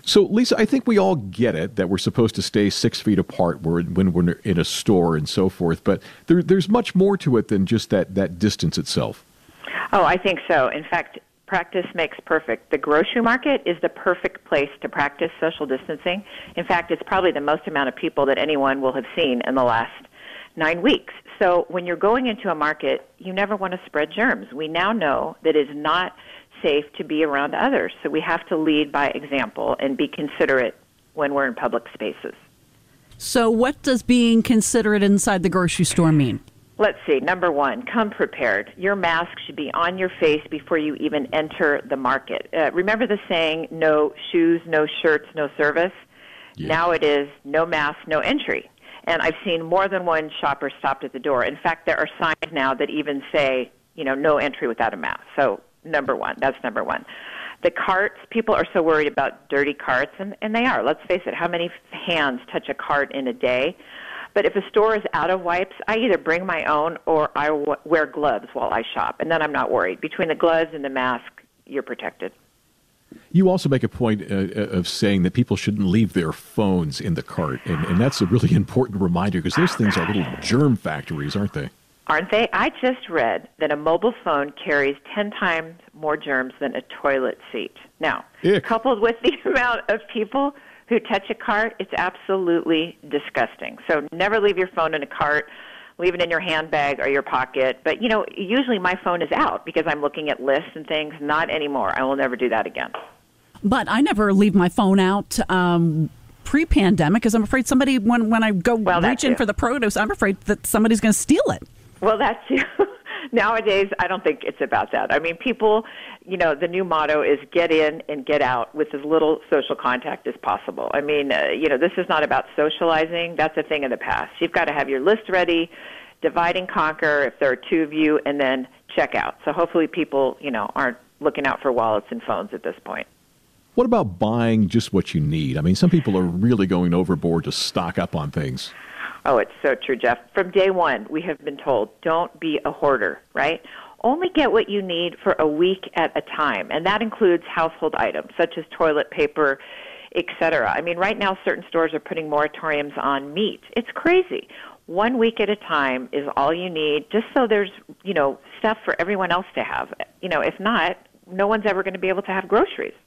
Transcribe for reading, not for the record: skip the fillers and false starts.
So, Lisa, I think we all get it that we're supposed to stay 6 feet apart when we're in a store and so forth, but there's much more to it than just that distance itself. Oh, I think so. In fact, practice makes perfect. The grocery market is the perfect place to practice social distancing. In fact, it's probably the most amount of people that anyone will have seen in the last 9 weeks. So when you're going into a market, you never want to spread germs. We now know that it's not safe to be around others. So we have to lead by example and be considerate when we're in public spaces. So what does being considerate inside the grocery store mean? Let's see. Number one, come prepared. Your mask should be on your face before you even enter the market. Remember the saying, no shoes, no shirts, no service? Yeah. Now it is no mask, no entry. And I've seen more than one shopper stopped at the door. In fact, there are signs now that even say, no entry without a mask. So number one, that's number one. The carts, people are so worried about dirty carts, and they are. Let's face it, how many hands touch a cart in a day? But if a store is out of wipes, I either bring my own or I wear gloves while I shop, and then I'm not worried. Between the gloves and the mask, you're protected. You also make a point of saying that people shouldn't leave their phones in the cart, and that's a really important reminder because those things are little germ factories, aren't they? Aren't they? I just read that a mobile phone carries 10 times more germs than a toilet seat. Now, coupled with the amount of people who touch a cart, it's absolutely disgusting. So never leave your phone in a cart. Leave it in your handbag or your pocket. But, usually my phone is out because I'm looking at lists and things. Not anymore. I will never do that again. But I never leave my phone out pre-pandemic because I'm afraid somebody, when I go reach in for the produce, I'm afraid that somebody's going to steal it. Well, that's too. Nowadays, I don't think it's about that. I mean, people, the new motto is get in and get out with as little social contact as possible. I mean, this is not about socializing. That's a thing of the past. You've got to have your list ready, divide and conquer if there are two of you, and then check out. So hopefully people, aren't looking out for wallets and phones at this point. What about buying just what you need? I mean, some people are really going overboard to stock up on things. Oh, it's so true, Jeff. From day one, we have been told, don't be a hoarder, right? Only get what you need for a week at a time, and that includes household items such as toilet paper, etc. I mean, right now, certain stores are putting moratoriums on meat. It's crazy. 1 week at a time is all you need, just so there's, stuff for everyone else to have. If not, no one's ever going to be able to have groceries.